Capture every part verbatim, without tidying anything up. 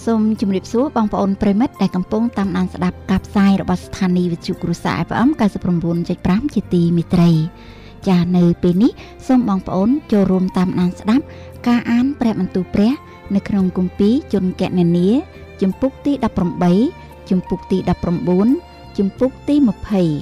សូមជម្រាបសួរបងប្អូនប្រិមិត្តដែលកំពុងតាមដានស្ដាប់ការផ្សាយរបស់ស្ថានីយ៍វិទ្យុគ្រួសារ เอฟ เอ็ม เก้าสิบเก้าจุดห้า ជាទីមេត្រីចា៎នៅពេលនេះសូមបងប្អូនចូលរួមតាមដានស្ដាប់ការអានព្រះបន្ទូលព្រះនៅក្នុងគម្ពីរជនកណនីជំពូកទីដប់ប្រាំបីជំពូកទីដប់ប្រាំបួនជំពូកទីម្ភៃ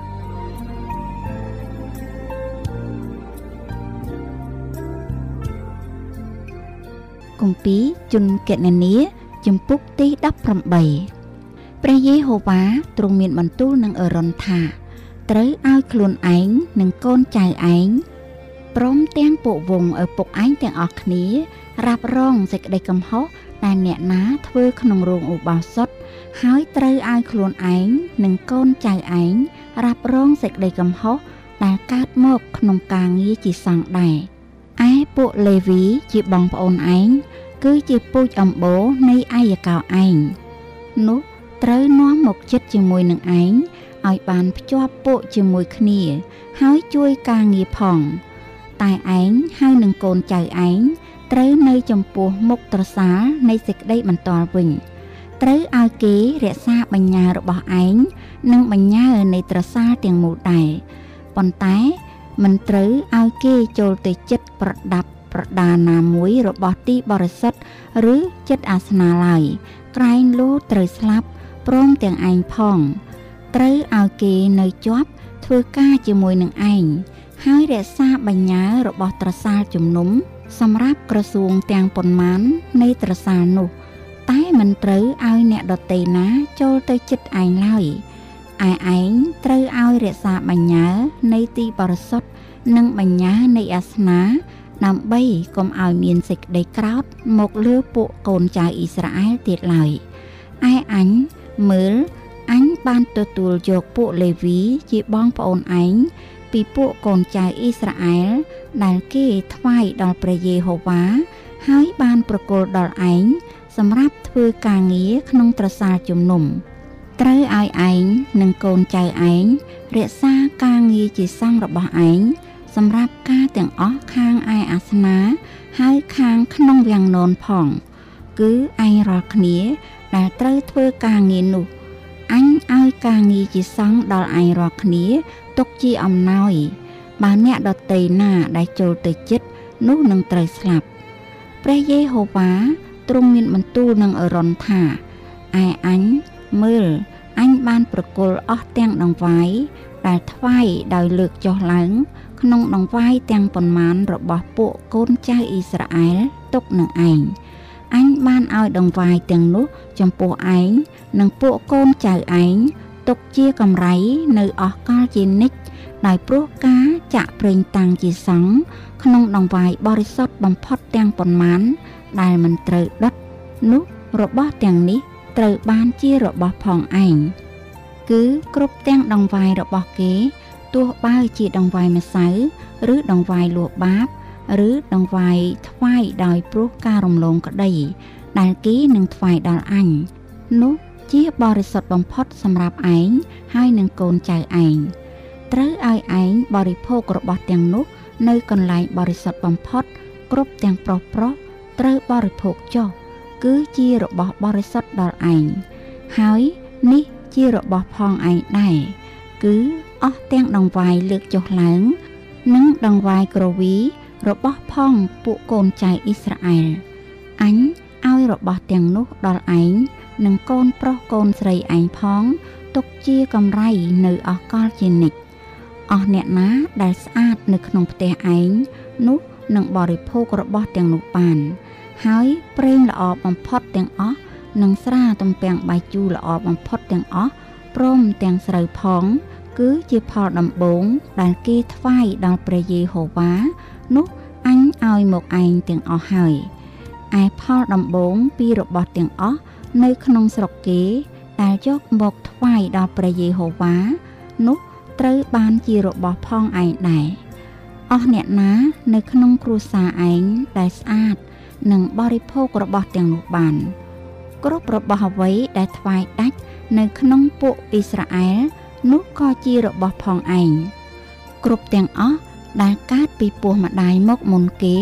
គម្ពីរជនកណនីជំពូកទីដប់ប្រាំបីព្រះយេហូវ៉ាទ្រង់មានបន្ទូលនឹងអេរ៉ុនថាត្រូវឲ្យខ្លួនឯងនិងកូនចៅឯងព្រមទាំងពួកវង្សឪពុកឯងទាំងអស់គ្នារ៉ាប់រងសេចក្តីកំហុសដែលអ្នកណាធ្វើក្នុងរោងឧបោសថហើយត្រូវឲ្យខ្លួនឯងនិងកូនចៅឯងរ៉ាប់រងសេចក្តីកំហុសដែលកើតមកក្នុងការងារជាសង្ឃដែរឯពួកលេវីជាបងប្អូនឯងគឺជាពូជអម្បូរនៃអាយកោឯងនោះត្រូវនាំមកចិត្តជាមួយនឹងឯងឲ្យបានភ្ជាប់ពួកជាមួយគ្នាហើយជួយការងារផងតែឯងហើយនឹងកូនចៅឯងត្រូវនៅចំពោះមុខត្រសាលនៃសេចក្តីបន្ទាល់វិញត្រូវឲ្យគេរក្សាបញ្ញើរបស់ឯងនិងបញ្ញើនៃត្រសាលទាំងមូលដែរប៉ុន្តែមិនត្រូវឲ្យគេចូលទៅចិត្តប្រដាប់ប្រដាណាមួយរបស់ទីបរិសុទ្ធឬចិត្តអាសនាឡើយក្រែងលោត្រូវស្លាប់ព្រមទាំងឯងផងត្រូវឲ្យគេនៅជាប់ធ្វើការជាមួយនឹងឯងហើយរក្សាបញ្ញើរបស់ត្រសាលជំនុំសម្រាប់ក្រសួងទាំងប៉ុន្មាននៃត្រសាលនោះតែមិនត្រូវឲ្យអ្នកដទៃណាចូលទៅចិត្តឯងឡើយឯឯងត្រូវឲ្យរក្សាបញ្ញើនៃទីបរិសុទ្ធនិងបញ្ញើនៃអាសនាដើម្បីកុំឲ្យមានសេចក្តីក្រោធមកលើពួកកូនចៅអ៊ីស្រាអែលទៀតឡើយឯអញមើលអញបានទទួលយកពួកលេវីជាបងប្អូនឯងពីពួកកូនចៅអ៊ីស្រាអែលដែលគេថ្វាយដល់ព្រះយេហូវ៉ាហើយបានប្រគល់ដល់ឯងសម្រាប់ធ្វើការងារក្នុងត្រសាលជំនុំត្រូវឲ្យឯងនិងកូនចៅឯងរក្សាការងារជាសង្ឃរបស់ឯងសម្រាប់ការទាំងអស់ខាងឯអាសនាហើយខាងក្នុងវាំងននផងគឺឯងរាល់គ្នាដែលត្រូវធ្វើការងារនោះអញឲ្យការងារជាសង្ឃដល់ឯងរាល់គ្នាទុកជាអំណោយបើអ្នកដទៃណាដែលចូលទៅចិត្តនោះនឹងត្រូវស្លាប់ព្រះយេហូវ៉ាទ្រង់មានបន្ទូលនឹងអេរ៉ុនថាឯអញមើលអញបានប្រគល់អស់ទាំងដង្វាយដែលថ្វាយដោយលើកចុះឡើងក្នុងដង្វាយទាំងប៉ុន្មានរបស់ពួកកូនចៅអ៊ីស្រាអែលទុកនឹងឯងអញបានឲ្យដង្វាយទាំងនោះចំពោះឯងនិងពួកកូនចៅឯងទុកជាកម្រៃនៅអស់កលជានិច្ចដោយព្រោះការចាក់ប្រេងតាំងជាសង្ឃក្នុងដង្វាយបរិសុទ្ធបំផុតទាំងប៉ុន្មានដែលមិនត្រូវដុតនោះរបស់ទាំងនេះត្រូវបានជារបស់ផងឯងគឺគ្រប់ទាំងដង្វាយរបស់គេទោះបើជាដង្វាយម្សៅឬដង្វាយលួបាបឬដង្វាយថ្វាយដោយព្រោះការរំលងក្តីដែលគេនឹងថ្វាយដល់អញនោះជាបរិសុទ្ធបំផុតសម្រាប់ឯងហើយនឹងកូនចៅឯងត្រូវឲ្យឯងបរិភោគរបស់ទាំងនោះនៅកន្លែងបរិសុទ្ធបំផុតគ្រប់ទាំងប្រុសប្រុសត្រូវបរិភោគចុះគឺជារបស់បរិសុទ្ធដល់ឯងហើយនេះជារបស់ផងឯងដែរគឺអស់ទាំងដង្វាយលើកចុះឡើងនិងដង្វាយគ្រវីរបស់ផងពួកកូនចៅអ៊ីស្រាអែលអញឲ្យរបស់ទាំងនោះដល់ឯងនិងកូនប្រុសកូនស្រីឯងផងទុកជាកម្រៃនៅអស់កលជានិច្ចអស់អ្នកណាដែលស្អាតនៅក្នុងផ្ទះឯងនោះនឹងបរិភោគរបស់ទាំងនោះបានហើយប្រេងល្អបំផុតទាំងអស់និងស្រាទំពាំងបាយជូរល្អបំផុតទាំងអស់ព្រមទាំងស្រូវផងគឺជាផលដំបូងដែលគេថ្វាយដល់ព្រះយេហូវ៉ានោះអញឲ្យមកឯងទាំងអស់ហើយឯផលដំបូងពីរបស់ទាំងអស់នៅក្នុងស្រុកគេដែលយកមកថ្វាយដល់ព្រះយេហូវ៉ានោះត្រូវបានជារបស់ផងឯងដែរអស់អ្នកណានៅក្នុងគ្រួសារឯងដែលស្អាតនឹងបរិភោគរបស់ទាំងនោះបានគ្រប់របស់អ្វីដែលថ្វាយដាច់នៅក្នុងពួកអ៊ីស្រាអែលនោះក៏ជារបស់ផងឯងគ្រប់ទាំងអស់ដែលកើតពីពោះម្ដាយមកមុនគេ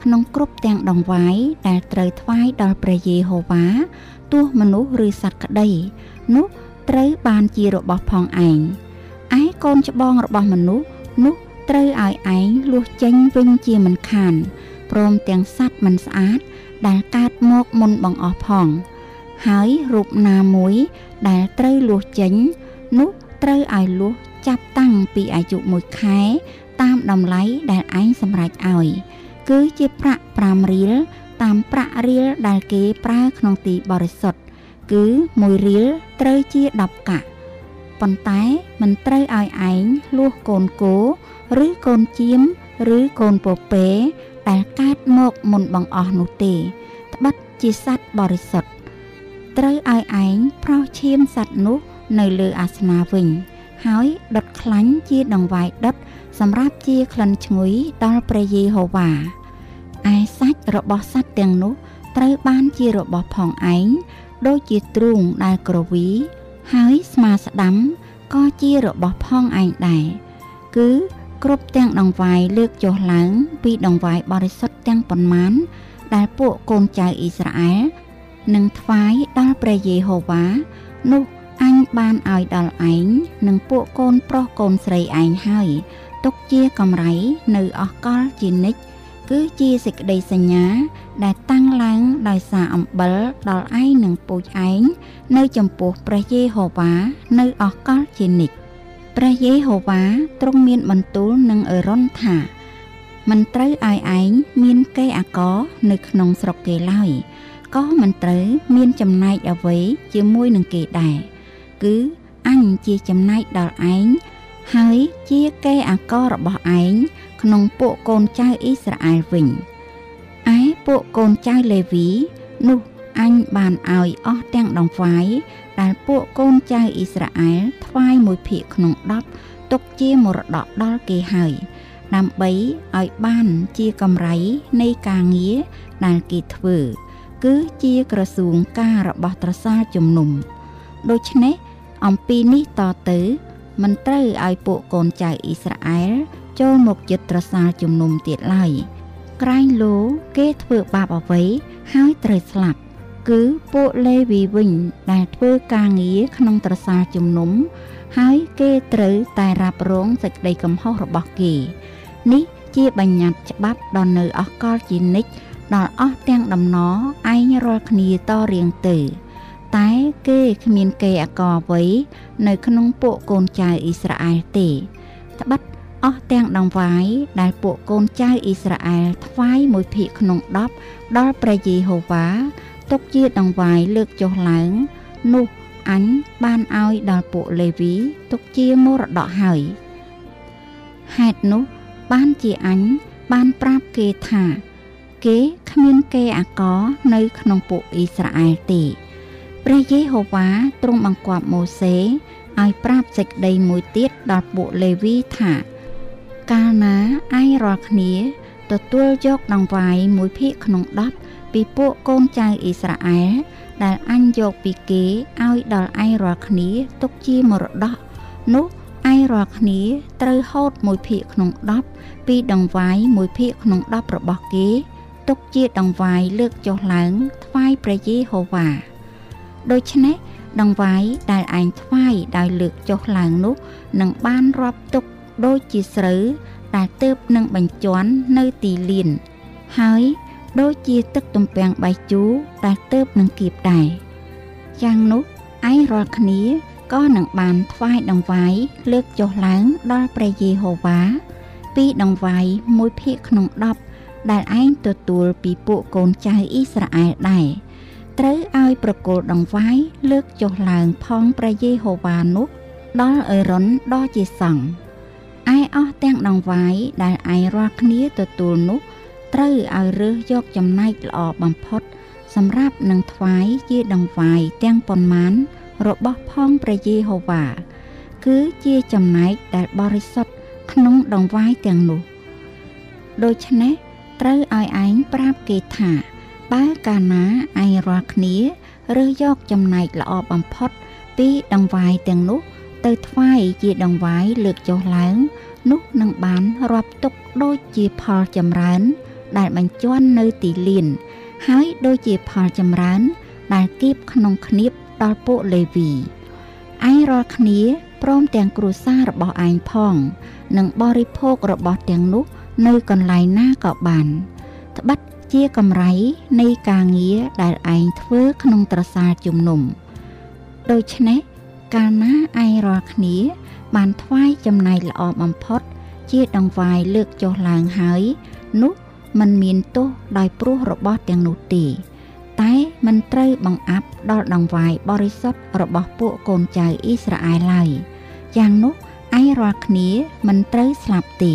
ក្នុងគ្រប់ទាំងដង្វាយដែលត្រូវថ្វាយដល់ព្រះយេហូវ៉ាទោះមនុស្សឬសត្វក្តីនោះត្រូវបានជារបស់ផងឯងឯកូនច្បងរបស់មនុស្សនោះត្រូវឲ្យឯងលួសចេញវិញជាមិនខានព្រមទាំងសត្វមិនស្អាតដែលកើតមកមុនបង្អស់ផងហើយរូបណាមួយដែលត្រូវលួសចេញនោះត្រូវឲ្យលួសចាប់តាំងពីអាយុមួយខែតាមតម្លៃដែលឯងសម្រេចឲ្យគឺជាប្រាក់ប្រាំរៀលតាមប្រាក់រៀលដែលគេប្រើក្នុងទីបរិសុទ្ធគឺមួយរៀលត្រូវជាដប់កាក់ប៉ុន្តែមិនត្រូវឲ្យឯងលួសកូនគោឬកូនចៀមឬកូនពពែដែលកើតមកមុនបង្អស់នោះទេត្បិតជាសត្វបរិសុទ្ធត្រូវឲ្យឯងប្រោសឈាមសត្វនោះនៅលើអាសនៈវិញហើយដុតខ្លាញ់ជាដង្វាយដុតសម្រាប់ជាក្លិនឈ្ងុយដល់ព្រះយេហូវ៉ាឯសាច់របស់សត្វទាំងនោះត្រូវបានជារបស់ផងឯងដូចជាទ្រូងដែលក្រវីហើយស្មាស្ដាំក៏ជារបស់ផងឯងដែរគឺគ្រប់ទាំងដង្វាយលើកចុះឡើងពីដង្វាយបរិសុទ្ធទាំងប៉ុន្មានដែលពួកកូនចៅអ៊ីស្រាអែលនឹងថ្វាយដល់ព្រះយេហូវ៉ានោះអញបានឲ្យដល់ឯងនិងពួកកូនប្រុសកូនស្រីឯងហើយទុកជាកម្រៃនៅអស់កលជានិច្ចគឺជាសេចក្តីសញ្ញាដែលតាំងឡើងដោយសារអំបិលដល់ឯងនិងពូជឯងនៅចំពោះព្រះយេហូវ៉ានៅអស់កលជានិច្ចព្រះយេហូវ៉ាទ្រង់មានបន្ទូលនឹងអេរ៉ុនថាមិនត្រូវឲ្យឯងមានកេរ្តិ៍អាករនៅក្នុងស្រុកគេឡើយក៏មិនត្រូវមានចំណែកអ្វីជាមួយនឹងគេដែរគឺអញជាចំណែកដល់ឯងហើយជាកេរ្តិ៍អាកររបស់ឯងក្នុងពួកកូនចៅអ៊ីស្រាអែលវិញឯពួកកូនចៅលេវីនោះអញបានឲ្យអស់ទាំងដង្វាយដែលពួកកូនចៅអ៊ីស្រាអែលថ្វាយមួយភាគក្នុងដប់ទុកជាមរតកដល់គេហើយដើម្បីឲ្យបានជាកម្រៃនៃការងារដែលគេធ្វើគឺជាក្រសួងការរបស់ត្រសាលជំនុំដូច្នេះអំពីនេះតទៅមិនត្រូវឲ្យពួកកូនចៅអ៊ីស្រាអែលចូលមកជិតត្រសាលជំនុំទៀតឡើយក្រែងលោគេធ្វើបាបអ្វីហើយត្រូវស្លាប់គឺពួកលេវីវិញដែលធ្វើការងារក្នុងត្រសាលជំនុំហើយគេត្រូវតែរ៉ាប់រងសេចក្តីកំហុសរបស់គេនេះជាបញ្ញត្តិច្បាប់ដល់នៅអស់កលជានិច្ចដល់អស់ទាំងដំណរឯងរាល់គ្នាតរៀងទៅតែគេគ្មានកេរ្តិ៍អាករអ្វីនៅក្នុងពួកកូនចៅអ៊ីស្រាអែលទេត្បិតអស់ទាំងដង្វាយដែលពួកកូនចៅអ៊ីស្រាអែលថ្វាយមួយភាគក្នុងដប់ដល់ព្រះយេហូវ៉ាទុកជាដង្វាយលើកចុះឡើងនោះអញបានឲ្យដល់ពួកលេវីទុកជាមរតកហើយហេតុនោះបានជាអញបានប្រាប់គេថាគេគ្មានកេរ្តិ៍អាករនៅក្នុងពួកអ៊ីស្រាអែលទេព្រះយេហូវ៉ាទ្រង់បង្គាប់ម៉ូសេឲ្យប្រាប់សេចក្តីមួយទៀតដល់ពួកលេវីថាកាលណាឯងរាល់គ្នាទទួលយកដង្វាយមួយភាគក្នុងដប់ពីពួកកូនចៅអ៊ីស្រាអែលដែលអញយកពីគេឲ្យដល់ឯងរាល់គ្នាទុកជាមរតកនោះឯងរាល់គ្នាត្រូវហូតមួយភាគក្នុងដប់ពីដង្វាយមួយភាគក្នុងដប់របស់គេទុកជាដង្វាយលើកចុះឡើងថ្វាយព្រះយេហូវ៉ាដូច្នេះដង្វាយដែលឯងថ្វាយដោយលើកចុះឡើងនោះនឹងបានរាប់ទុកដូចជាស្រូវដែលទើបនឹងបញ្ជាន់នៅទីលានហើយដូចជាទឹកទំពាំងបាយជូរដែលទើបនឹងគៀបដែរយ៉ាងនោះឯងរាល់គ្នាក៏នឹងបានថ្វាយដង្វាយលើកចុះឡើងដល់ព្រះយេហូវ៉ាពីដង្វាយមួយភាគក្នុងដប់ដែលឯងទទួលពីពួកកូនចៅអ៊ីស្រាអែលដែរត្រូវឲ្យប្រគល់ដង្វាយលើកចុះឡើងផងព្រះយេហូវ៉ានោះដល់អេរ៉ុនដ៏ជាសង្ឃឯអស់ទាំងដង្វាយដែលឯងរាល់គ្នាទទួលនោះត្រូវឲ្យរើសយកចំណែកល្អបំផុតសម្រាប់នឹងថ្វាយជាដង្វាយទាំងប៉ុន្មានរបស់ផងព្រះយេហូវ៉ាគឺជាចំណែកដែលបរិសុទ្ធក្នុងដង្វាយទាំងនោះដូច្នេះត្រូវឲ្យឯងប្រាប់គេថាបើកាលណាឯងរាល់គ្នារើសយកចំណែកល្អបំផុតពីដង្វាយទាំងនោះទៅថ្វាយជាដង្វាយលើកចុះឡើងនោះនឹងបានរាប់ទុកដូចជាផលចម្រើនដែលបញ្ជាន់នៅទីលានហើយដូចជាផលចម្រើនដែលគៀបក្នុងគ្នៀបដល់ពួកលេវីឯងរាល់គ្នាព្រមទាំងគ្រួសាររបស់ឯងផងនិងបរិភោគរបស់ទាំងនោះនៅកន្លែងណាក៏បានត្បិតជាកម្រៃនៃការងារដែលឯងធ្វើក្នុងត្រសាលជំនុំដូច្នេះកាលណាឯងរាល់គ្នាបានថ្វាយចំណែកល្អបំផុតជាដង្វាយលើកចុះឡើងហើយនោះมันមានទោសដោយព្រោះរបស់ទាំងនោះទេតែมันត្រូវបង្អាប់ដល់ដង្វាយបរិសុទ្ធរបស់ពួកកូនចៅអ៊ីស្រាអែលឡើយយ៉ាងនោះឯងរាល់គ្នាមិនត្រូវស្លាប់ទេ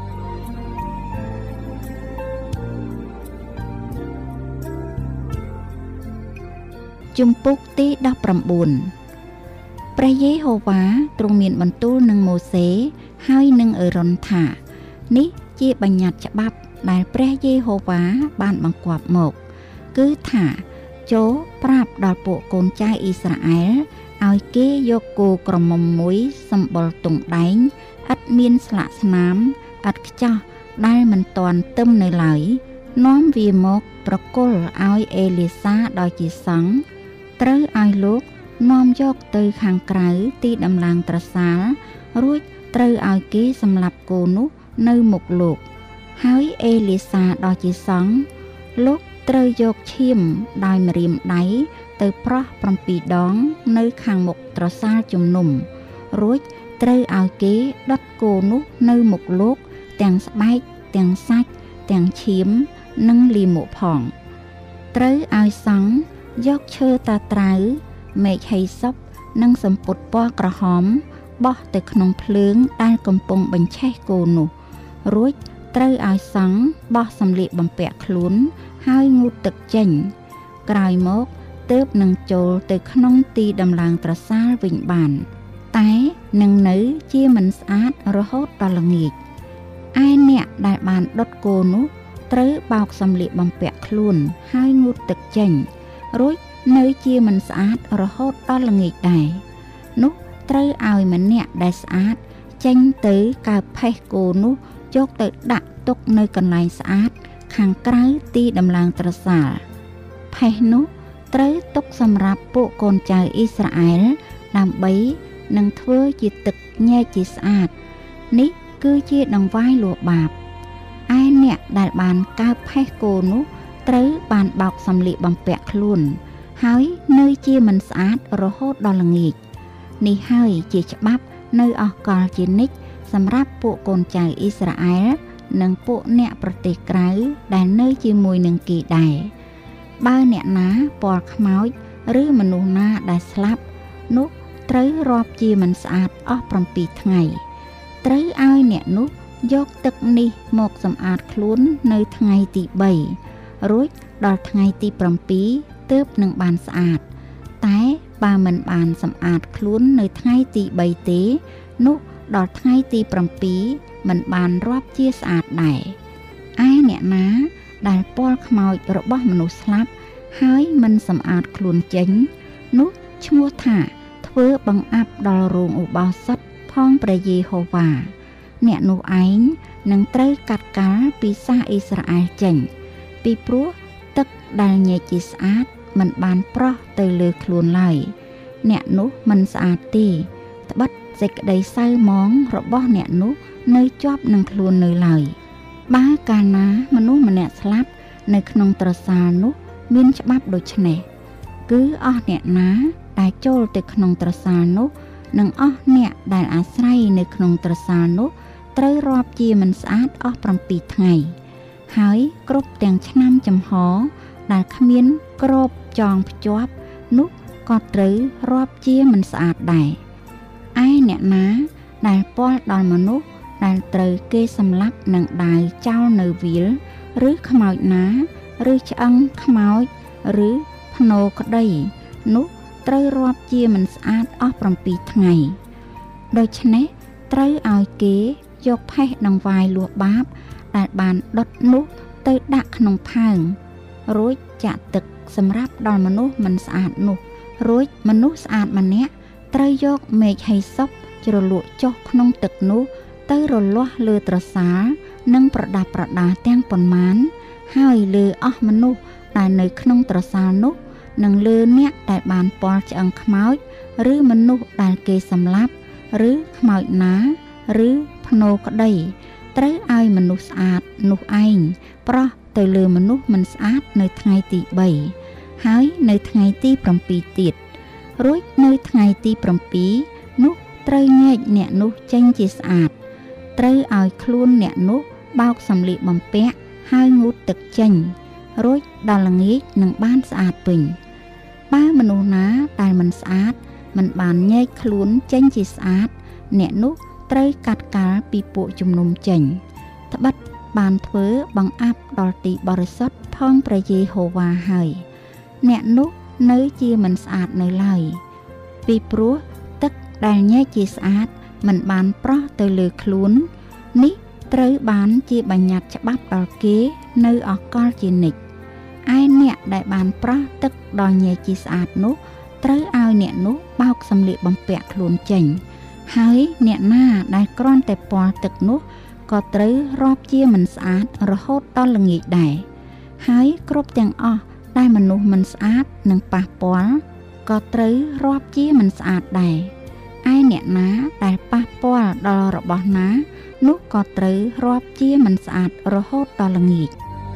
ជំពូកទីដប់ប្រាំបួនព្រះយេហូវ៉ាទ្រង់មានបន្ទូលនឹងម៉ូសេហើយនឹងអេរ៉ុនថានេះជាបញ្ញត្តិច្បាប់ដែលព្រះយេហូវ៉ាបានបង្គាប់មកគឺថាចូលប្រាប់ដល់ពួកកូនចៅអ៊ីស្រាអែលឲ្យគេយកគោក្រមុំមួយសម្បុរទង់ដែងឥតមានស្លាកស្នាមឥតខ្ចោះដែលមិនទាន់ទឹមនៅឡើយនាំវាមកប្រគល់ឲ្យអេលីសាដ៏ជាសង្ឃត្រូវឲ្យលោកនាំយកទៅខាងក្រៅទីដំឡើងត្រសាលរួចត្រូវឲ្យគេសម្លាប់គោនោះនៅមុខលោកហើយអេលីសាដ៏ជាសង្ឃលោកត្រូវយកឈាមដោយម្រាមដៃទៅប្រោះប្រាំពីរដងនៅខាងមុខត្រសាលជំនុំរួចត្រូវឲ្យគេដុតគោនោះនៅមុខលោកទាំងស្បែកទាំងសាច់ទាំងឈាមនិងលាមកផងត្រូវឲ្យសង្ឃយកឈើតាត្រៅមែកហីសុបនិងសំពត់ពណ៌ក្រហមបោះទៅក្នុងភ្លើងដែលកំពុងបញ្ឆេះគោនោះរួចត្រូវឲ្យសង្ឃបោះសម្លៀកបំពាក់ខ្លួនហើយងូតទឹកចេញក្រោយមកទើបនឹងចូលទៅក្នុងទីដំឡើងត្រសាលវិញបានតែនឹងនៅជាមិនស្អាតរហូតដល់ល្ងាចឯអ្នកដែលបានដុតគោនោះត្រូវបោកសម្លៀកបំពាក់ខ្លួនហើយងូតទឹកចេញរួចនៅជាមិនស្អាតរហូតដល់ល្ងាចដែរនោះត្រូវឲ្យម្នាក់ដែលស្អាតចេញទៅកើបផេះគោនោះយកទៅដាក់ទុកនៅកន្លែងស្អាតខាងក្រៅទីដំឡើងត្រសាលផេះនោះត្រូវទុកសម្រាប់ពួកកូនចៅអ៊ីស្រាអែលដើម្បីនឹងធ្វើជាទឹកញែកជាស្អាតនេះគឺជាដង្វាយលួបាបឯអ្នកដែលបានកើបផេះគោនោះត្រូវបានបោកសម្លៀកបំពាក់ខ្លួនហើយនៅជាមិនស្អាតរហូតដល់ល្ងាចនេះហើយជាច្បាប់នៅអស់កលជានិច្ចសម្រាប់ពួកកូនចៅអ៊ីស្រាអែលនិងពួកអ្នកប្រទេសក្រៅដែលនៅជាមួយនឹងគេដែរបើអ្នកណាពាល់ខ្មោចឬមនុស្សណាដែលស្លាប់នោះត្រូវរាប់ជាមិនស្អាតអស់ប្រាំពីរថ្ងៃត្រូវឲ្យអ្នកនោះយកទឹកនេះមកសម្អាតខ្លួននៅថ្ងៃទីបីរួចដល់ថ្ងៃទីប្រាំពីរទើបនឹងបានស្អាតតែបើមិនបានសម្អាតខ្លួននៅថ្ងៃទីបីទេនោះដល់ថ្ងៃទីប្រាំពីរមិនបានរាប់ជាស្អាតដែរឯអ្នកណាដែលពាល់ខ្មោចរបស់មនុស្សស្លាប់ហើយមិនសម្អាតខ្លួនចេញនោះឈ្មោះថាធ្វើបង្អាប់ដល់រោងឧបោសថផងព្រះយេហូវ៉ាអ្នកនោះឯងនឹងត្រូវកាត់កាល់ពីសាសអ៊ីស្រាអែលចេញពីព្រោះទឹកដែលញែកជាស្អាតមិនបានប្រោះទៅលើខ្លួនឡើយអ្នកនោះមិនស្អាតទេត្បិតសេចក្តីសៅហ្មងរបស់អ្នកនោះនៅជាប់នឹងខ្លួននៅឡើយបើកាលណាមនុស្សម្នាក់ស្លាប់នៅក្នុងត្រសាលនោះមានច្បាប់ដូចនេះគឺអស់អ្នកណាដែលចូលទៅក្នុងត្រសាលនោះនិងអស់អ្នកដែលអាស្រ័យនៅក្នុងត្រសាលនោះត្រូវរាប់ជាមិនស្អាតអស់ប្រាំពីរថ្ងៃហើយគ្រប់ទាំងឆ្នាំចំហដែលគ្មានគ្របចងភ្ជាប់នោះក៏ត្រូវរាប់ជាមិនស្អាតដែរឯអ្នកណាដែលពាល់ដល់មនុស្សដែលត្រូវគេសម្លាប់នឹងដាវចោលនៅវាលឬខ្មោចណាឬឆ្អឹងខ្មោចឬភ្នោក្តីនោះត្រូវរាប់ជាមិនស្អាតអស់ប្រាំពីរថ្ងៃដូច្នេះត្រូវឲ្យគេយកផេះដង្វាយលួសបាបដែលបានដុតនោះទៅដាក់ក្នុងផើងរួចចាក់ទឹកសម្រាប់ដល់មនុស្សមិនស្អាតនោះរួចមនុស្សស្អាតម្នាក់ត្រូវយកមែកហីសុបជ្រលក់ចុះក្នុងទឹកនោះទៅរលាស់លើត្រសាលនិងប្រដាប់ប្រដាទាំងប៉ុន្មានហើយលើអស់មនុស្សដែលនៅក្នុងត្រសាលនោះនិងលើអ្នកដែលបានពាល់ឆ្អឹងខ្មោចឬមនុស្សដែលគេសម្លាប់ឬខ្មោចណាឬភ្នោក្តីត្រូវឲ្យមនុស្សស្អាតនោះឯងប្រោះទៅលើមនុស្សមិនស្អាតនៅថ្ងៃទីបីហើយនៅថ្ងៃទីប្រាំពីរទៀតរួចនៅថ្ងៃទីប្រាំពីរនោះត្រូវញែកអ្នកនោះចេញជាស្អាតត្រូវឲ្យខ្លួនអ្នកនោះបោកសម្លៀកបំពាក់ហើយងូតទឹកចេញរួចដល់ល្ងាចនឹងបានស្អាតវិញបើមនុស្សណាដែលមិនស្អាតមិនបានញែកខ្លួនចេញជាស្អាតអ្នកនោះត្រូវកាត់កាល់ពីពួកជំនុំចេញត្បិតបានធ្វើបង្អាប់ដល់ទីបរិសុទ្ធផងព្រះយេហូវ៉ាហើយអ្នកនោះនៅជាមិនស្អាតនៅឡើយពីព្រោះទឹកដែលញែកជាស្អាតមិនបានប្រោះទៅលើខ្លួននេះត្រូវបានជាបញ្ញត្តិច្បាប់ដល់គេនៅអកលជានិច្ចឯអ្នកដែលបានប្រោះទឹកដល់ញែកជាស្អាតនោះត្រូវឲ្យអ្នកនោះបោកសម្លៀកបំពាក់ខ្លួនចេញហើយអ្នកណាដែលគ្រាន់តែពាល់ទឹកនោះក៏ត្រូវរាប់ជាមិនស្អាតរហូតដល់ល្ងាចដែរហើយគ្រប់ទាំងអស់ដែលមនុស្សមិនស្អាតនឹងប៉ះពាល់ក៏ត្រូវរាប់ជាមិនស្អាតដែរឯអ្នកណាដែលប៉ះពាល់ដល់របស់ណានោះក៏ត្រូវរាប់ជាមិនស្អាតរហូតដល់ល្ងាច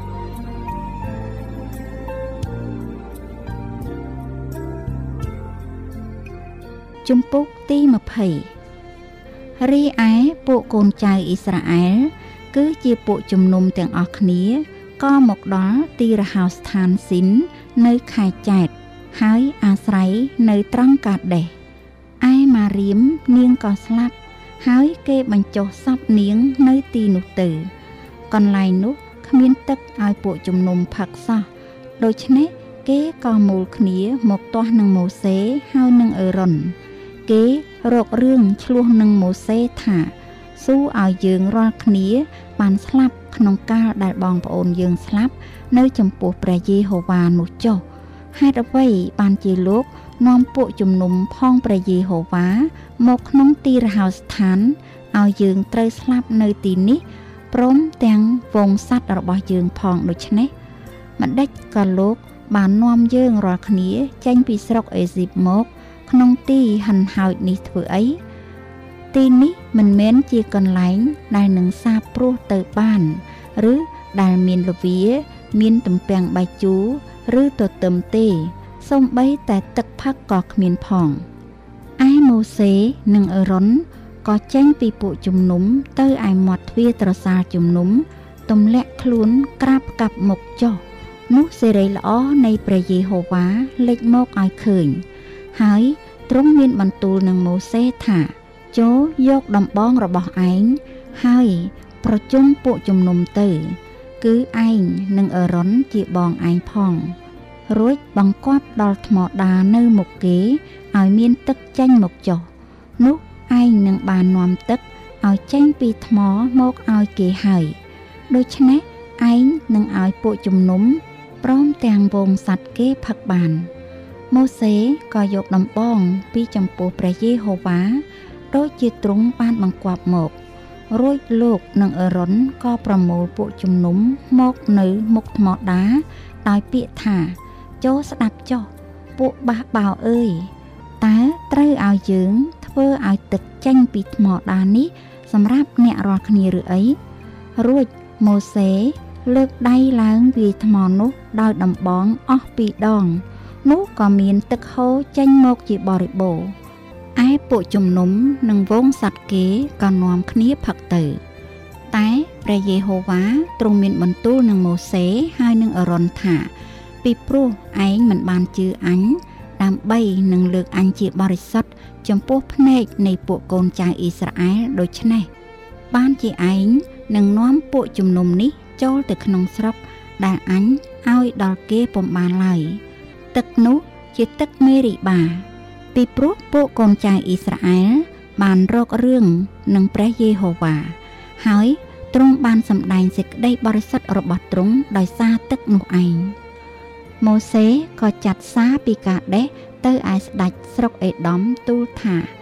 ជំពូកទីម្ភៃរីឯពួកកូនចៅអ៊ីស្រាអែលគឺជាពួកជំនុំទាំងអស់គ្នាក៏មកដល់ទីរហោស្ថានស៊ីននៅខែចែតហើយអាស្រ័យនៅត្រង់កាដេសឯម៉ារៀមនាងក៏ស្លាប់ហើយគេបញ្ចុះសពនាងនៅទីនោះទៅកន្លែងនោះគ្មានទឹកឲ្យពួកជំនុំផឹកសោះដូច្នេះគេក៏មូលគ្នាមកទាស់នឹងម៉ូសេហើយនឹងអេរ៉ុនគេរករឿងឆ្លោះនឹងម៉ូសេថាស៊ូឲ្យយើងរាល់គ្នាបានស្លាប់ក្នុងកាលដែលបងប្អូនយើងស្លាប់នៅចំពោះព្រះយេហូវ៉ានោះចុះហេតុអ្វីបានជាលោកនាំពួកជំនុំផងព្រះយេហូវ៉ាមកក្នុងទីរហោស្ថានឲ្យយើងត្រូវស្លាប់នៅទីនេះព្រមទាំងវងសត្វរបស់យើងផងដូច្នេះម្ដេចក៏លោកបាននាំយើងរាល់គ្នាចេញពីស្រុកអេស៊ីបមកក្នុងទីហិនហោចនេះធ្វើអីទីនេះមិនមែនជាកន្លែងដែលនឹងសាបព្រោះទៅបានឬដែលមានលវាមានទំពាំងបាយជូរឬទទឹមទេសូម្បីតែទឹកផឹកក៏គ្មានផងឯម៉ូសេនិងអេរ៉ុនក៏ចេញពីពួកជំនុំទៅឯមាត់ទ្វារត្រសាលជំនុំទម្លាក់ខ្លួនក្រាបកាប់មុខចុះនោះសេរីល្អនៃព្រះយេហូវ៉ាលេចមកឲ្យឃើញហើយទ្រង់មានបន្ទូលនឹងម៉ូសេថាចូលយកដំបងរបស់ឯងហើយប្រជុំពួកជំនុំទៅគឺឯងនិងអេរ៉ុនជាបងឯងផងរួចបង្គាប់ដល់ថ្មដានៅមុខគេឲ្យមានទឹកចេញមកចុះនោះឯងនឹងបាននាំទឹកឲ្យចេញពីថ្មមកឲ្យគេហើយដូច្នេះឯងនឹងឲ្យពួកជំនុំព្រមទាំងវងសត្វគេផឹកបានម៉ូសេក៏យកដំបងពីចំពោះព្រះយេហូវ៉ាដូចជាទ្រង់បានបង្គាប់មករួចលោកនិងអេរ៉ុនក៏ប្រមូលពួកជំនុំមកនៅមុខថ្មដាដោយពាក្យថាចូលស្ដាប់ចុះពួកបះបោអើយតើត្រូវឲ្យយើងធ្វើឲ្យទឹកចេញពីថ្មដានេះសម្រាប់អ្នករាល់គ្នាឬអីរួចម៉ូសេលើកដៃឡើងវាយថ្មនោះដោយដំបងអស់ពីរដងនោះក៏មានទឹកហូរចេញមកជាបរិបូរណ៍ឯពួកជំនុំនិងវងសត្វគេក៏នាំគ្នាផឹកទៅតែព្រះយេហូវ៉ាទ្រង់មានបន្ទូលនឹងម៉ូសេហើយនឹងអេរ៉ុនថាពីព្រោះឯងមិនបានជឿអញដើម្បីនឹងលើកអញជាបរិសុទ្ធចំពោះភ្នែកនៃពួកកូនចៅអ៊ីស្រាអែលដូច្នេះបានជាឯងនឹងនាំពួកជំនុំនេះចូលទៅក្នុងស្រុកដែលអញឲ្យដល់គេពុំបានឡើយទឹកនោះជាទឹកមេរីបាពីព្រោះពួកកូនចៅអ៊ីស្រាអែលបានរករឿងនឹងព្រះយេហូវ៉ាហើយទ្រង់បានសម្ដែងសេចក្តីបរិសុទ្ធរបស់ទ្រង់ដោយសារទឹកនោះឯងម៉ូសេក៏ចាត់សារពីកាដេសទៅឯស្ដេចស្រុកអេដុំទូលថា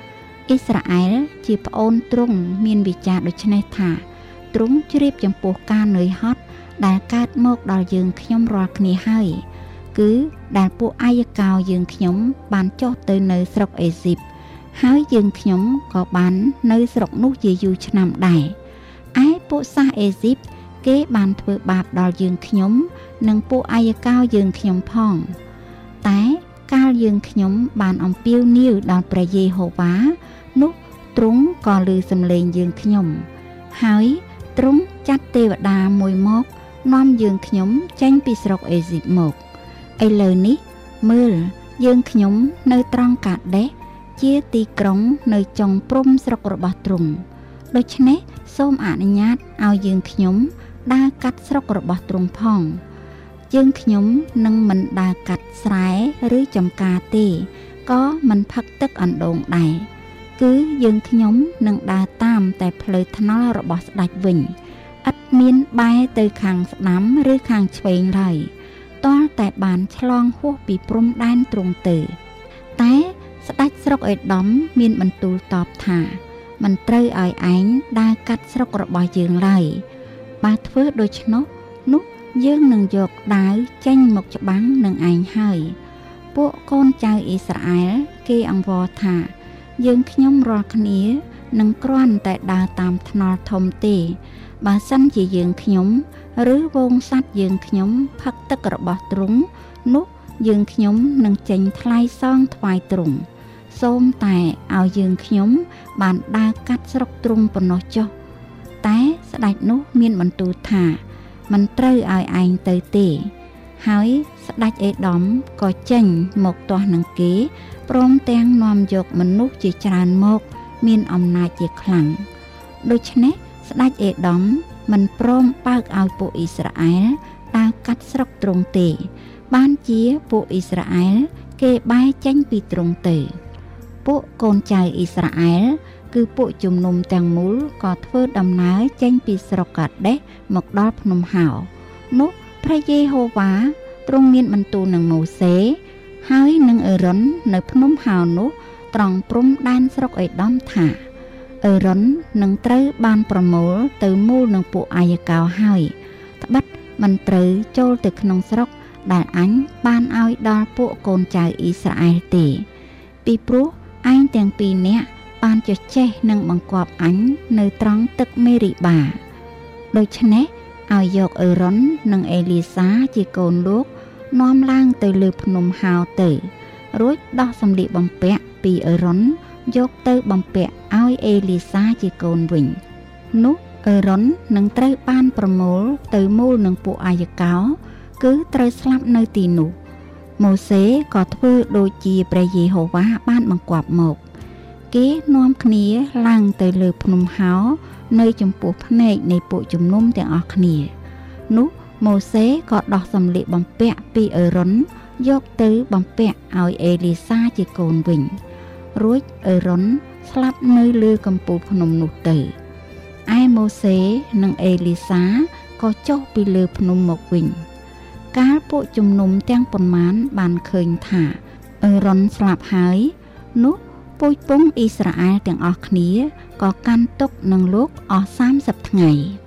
អ៊ីស្រាអែលជាប្អូនទ្រង់មានវិចារដូចនេះថាទ្រង់ជ្រាបចំពោះការនឿយហត់ដែលកើតមកដល់យើងខ្ញុំរាល់គ្នាហើយគឺដែលពួកអាយកោយើងខ្ញុំបានចុះទៅនៅស្រុកអេស៊ីបហើយយើងខ្ញុំក៏បាននៅស្រុកនោះជាយូរឆ្នាំដែរឯពួកសាសអេស៊ីបគេបានធ្វើបាបដល់យើងខ្ញុំនិងពួកអាយកោយើងខ្ញុំផងតែកាលយើងខ្ញុំបានអំពាវនាវដល់ព្រះយេហូវ៉ានោះទ្រង់ក៏ឮសំឡេងយើងខ្ញុំហើយទ្រង់ចាត់ទេវតាមួយមកនាំយើងខ្ញុំចេញពីស្រុកអេស៊ីបមកឥឡូវនេះមើលយើងខ្ញុំនៅត្រង់កាដេសជាទីក្រុងនៅចុងព្រំស្រុករបស់ទ្រង់ដូច្នេះសូមអនុញ្ញាតឲ្យយើងខ្ញុំដើរកាត់ស្រុករបស់ទ្រង់ផងយើងខ្ញុំនឹងមិនដើរកាត់ស្រែឬចំការទេក៏មិនផឹកទឹកអណ្ដូងដែរគឺយើងខ្ញុំនឹងដើរតាមតែផ្លូវថ្នល់របស់ស្ដេចវិញឥតមានបែរទៅខាងស្ដាំឬខាងឆ្វេងឡើយទាល់តែបានឆ្លងហួសពីព្រំដែនទ្រង់ទៅតែស្ដេចស្រុកអេដុំមានបន្ទូលតបថាមិនត្រូវឲ្យឯងដើរកាត់ស្រុករបស់យើងឡើយបើធ្វើដូច្នោះនោះយើងនឹងយកដាវចេញមកច្បាំងនឹងឯងហើយពួកកូនចៅអ៊ីស្រាអែលគេអង្វរថាយើងខ្ញុំរាល់គ្នានឹងគ្រាន់តែដើរតាមថ្នល់ធំទេបើសិនជាយើងខ្ញុំឬវងសត្វយើងខ្ញុំផឹកទឹករបស់ទ្រង់នោះយើងខ្ញុំនឹងចេញថ្លៃសងថ្វាយទ្រង់សូមតែឲ្យយើងខ្ញុំបានដើរកាត់ស្រុកទ្រង់ប៉ុណ្ណោះចុះតែស្ដេចនោះមានបន្ទូលថាមិនត្រូវឲ្យឯងទៅទេហើយស្ដេចអេដុំក៏ចេញមកទាស់នឹងគេព្រមទាំងនាំយកមនុស្សជាច្រើនមកមានអំណាចជាខ្លាំងដូច្នេះស្ដេចអេដុំមិនព្រមបើកឲ្យពួកអ៊ីស្រាអែលដើរកាត់ស្រុកទ្រង់ទេបានជាពួកអ៊ីស្រាអែលគេបែរចេញពីទ្រង់ទៅពួកកូនចៅអ៊ីស្រាអែលគឺពួកជំនុំទាំងមូលក៏ធ្វើដំណើរចេញពីស្រុកកាដេសមកដល់ភ្នំហោនោះព្រះយេហូវ៉ាទ្រង់មានបន្ទូលនឹងម៉ូសេហើយនឹងអេរ៉ុននៅភ្នំហោនោះត្រង់ព្រំដែនស្រុកអេដុំថាអេរ៉ុននឹងត្រូវបានប្រមូលទៅមូលនឹងពួកអាយកោហើយត្បិតមិនត្រូវចូលទៅក្នុងស្រុកដែលអញបានឲ្យដល់ពួកកូនចៅអ៊ីស្រាអែលទេពីព្រោះឯងទាំងពីរនាក់បានចចេះនឹងបង្គាប់អញនៅត្រង់ទឹកមេរីបាដូច្នេះឲ្យយកអេរ៉ុននិងអេលីសាជាកូនលោកនាំឡើងទៅលើភ្នំហោទៅរួចដោះសម្លៀកបំពាក់ពីអេរ៉ុនយកទៅបំពាក់ឲ្យអេលីសាជាកូនវិញនោះអេរ៉ុននឹងត្រូវបានប្រមូលទៅមូលនឹងពួកអាយកោគឺត្រូវស្លាប់នៅទីនោះម៉ូសេក៏ធ្វើដូចជាព្រះយេហូវ៉ាបានបង្គាប់មកគេនាំគ្នាឡើងទៅលើភ្នំហោនៅចំពោះភ្នែកនៃពួកជំនុំទាំងអស់គ្នានោះម៉ូសេក៏ដោះសម្លៀកបំពាក់ពីអេរ៉ុនយកទៅបំពាក់ឲ្យអេលីសាជាកូនវិញរួចអេរ៉ុនស្លាប់នៅលើកំពូលភ្នំនោះទៅឯម៉ូសេនិងអេលីសាក៏ចុះពីលើភ្នំមកវិញកាលពួកជំនុំទាំងប៉ុន្មានបានឃើញថាអេរ៉ុនស្លាប់ហើយនោះពូជពង្សអ៊ីស្រាអែលទាំងអស់គ្នាក៏កាន់ទុក្ខនឹងលោកអស់សាមសិបថ្ងៃ